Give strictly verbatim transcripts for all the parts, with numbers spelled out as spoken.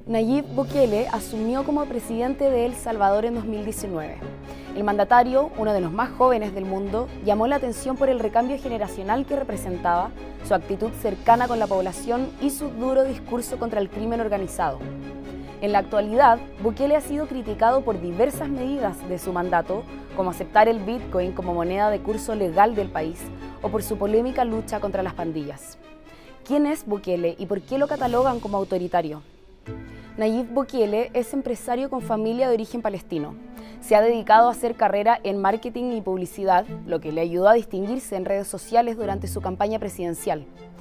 Nayib Bukele asumió como presidente de El Salvador en dos mil diecinueve. El mandatario, uno de los más jóvenes del mundo, llamó la atención por el recambio generacional que representaba, su actitud cercana con la población y su duro discurso contra el crimen organizado. En la actualidad, Bukele ha sido criticado por diversas medidas de su mandato, como aceptar el Bitcoin como moneda de curso legal del país o por su polémica lucha contra las pandillas. ¿Quién es Bukele y por qué lo catalogan como autoritario? Nayib Bukele es empresario con familia de origen palestino. Se ha dedicado a hacer carrera en marketing y publicidad, lo que le ayudó a distinguirse en redes sociales durante su campaña presidencial.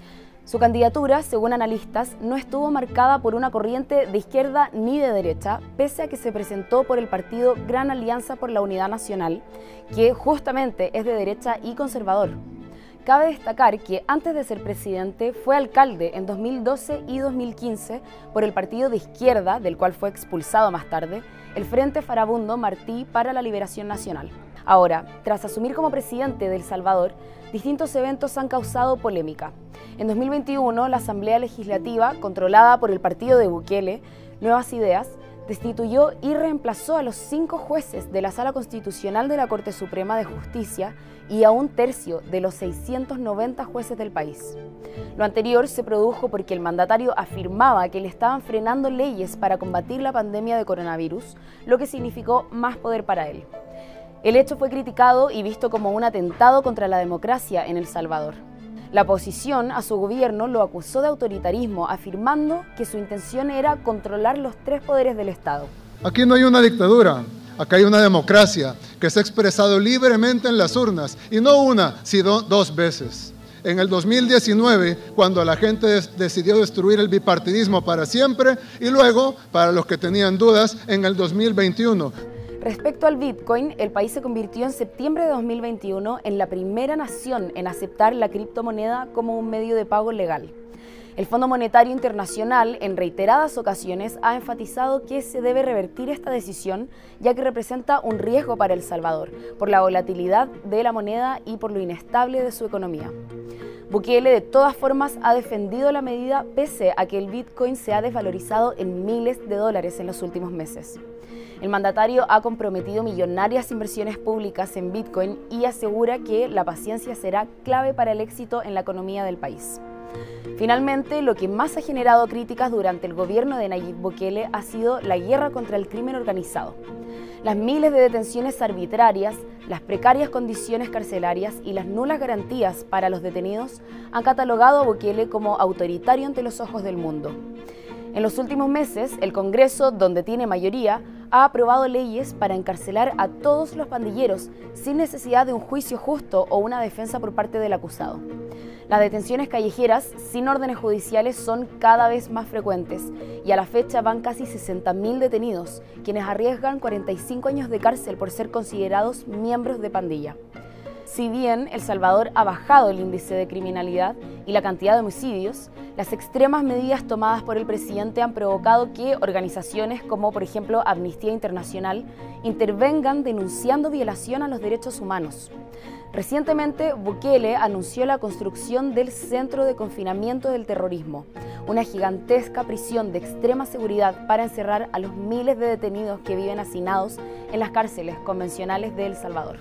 Su candidatura, según analistas, no estuvo marcada por una corriente de izquierda ni de derecha, pese a que se presentó por el partido Gran Alianza por la Unidad Nacional, que justamente es de derecha y conservador. Cabe destacar que antes de ser presidente fue alcalde en dos mil doce y dos mil quince por el partido de izquierda, del cual fue expulsado más tarde, el Frente Farabundo Martí para la Liberación Nacional. Ahora, tras asumir como presidente de El Salvador, distintos eventos han causado polémica. En dos mil veintiuno, la Asamblea Legislativa, controlada por el partido de Bukele, Nuevas Ideas, destituyó y reemplazó a los cinco jueces de la Sala Constitucional de la Corte Suprema de Justicia y a un tercio de los seiscientos noventa jueces del país. Lo anterior se produjo porque el mandatario afirmaba que le estaban frenando leyes para combatir la pandemia de coronavirus, lo que significó más poder para él. El hecho fue criticado y visto como un atentado contra la democracia en El Salvador. La oposición a su gobierno lo acusó de autoritarismo, afirmando que su intención era controlar los tres poderes del Estado. Aquí no hay una dictadura, acá hay una democracia que se ha expresado libremente en las urnas, y no una, sino dos veces. En el dos mil diecinueve, cuando la gente decidió destruir el bipartidismo para siempre, y luego, para los que tenían dudas, en el dos mil veintiuno. Respecto al Bitcoin, el país se convirtió en septiembre de dos mil veintiuno en la primera nación en aceptar la criptomoneda como un medio de pago legal. El Fondo Monetario Internacional, en reiteradas ocasiones, ha enfatizado que se debe revertir esta decisión, ya que representa un riesgo para El Salvador, por la volatilidad de la moneda y por lo inestable de su economía. Bukele, de todas formas, ha defendido la medida pese a que el Bitcoin se ha desvalorizado en miles de dólares en los últimos meses. El mandatario ha comprometido millonarias inversiones públicas en Bitcoin y asegura que la paciencia será clave para el éxito en la economía del país. Finalmente, lo que más ha generado críticas durante el gobierno de Nayib Bukele ha sido la guerra contra el crimen organizado. Las miles de detenciones arbitrarias, las precarias condiciones carcelarias y las nulas garantías para los detenidos han catalogado a Bukele como autoritario ante los ojos del mundo. En los últimos meses, el Congreso, donde tiene mayoría, ha aprobado leyes para encarcelar a todos los pandilleros sin necesidad de un juicio justo o una defensa por parte del acusado. Las detenciones callejeras sin órdenes judiciales son cada vez más frecuentes y a la fecha van casi sesenta mil detenidos, quienes arriesgan cuarenta y cinco años de cárcel por ser considerados miembros de pandilla. Si bien El Salvador ha bajado el índice de criminalidad y la cantidad de homicidios, las extremas medidas tomadas por el presidente han provocado que organizaciones como, por ejemplo, Amnistía Internacional, intervengan denunciando violación a los derechos humanos. Recientemente, Bukele anunció la construcción del Centro de Confinamiento del Terrorismo, una gigantesca prisión de extrema seguridad para encerrar a los miles de detenidos que viven hacinados en las cárceles convencionales de El Salvador.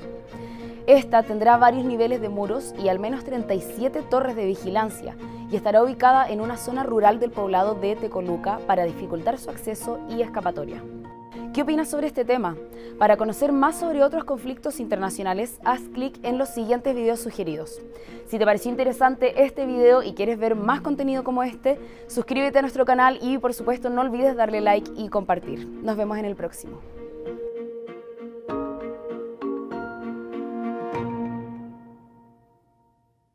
Esta tendrá varios niveles de muros y al menos treinta y siete torres de vigilancia y estará ubicada en una zona rural del poblado de Tecoluca para dificultar su acceso y escapatoria. ¿Qué opinas sobre este tema? Para conocer más sobre otros conflictos internacionales, haz clic en los siguientes videos sugeridos. Si te pareció interesante este video y quieres ver más contenido como este, suscríbete a nuestro canal y por supuesto no olvides darle like y compartir. Nos vemos en el próximo.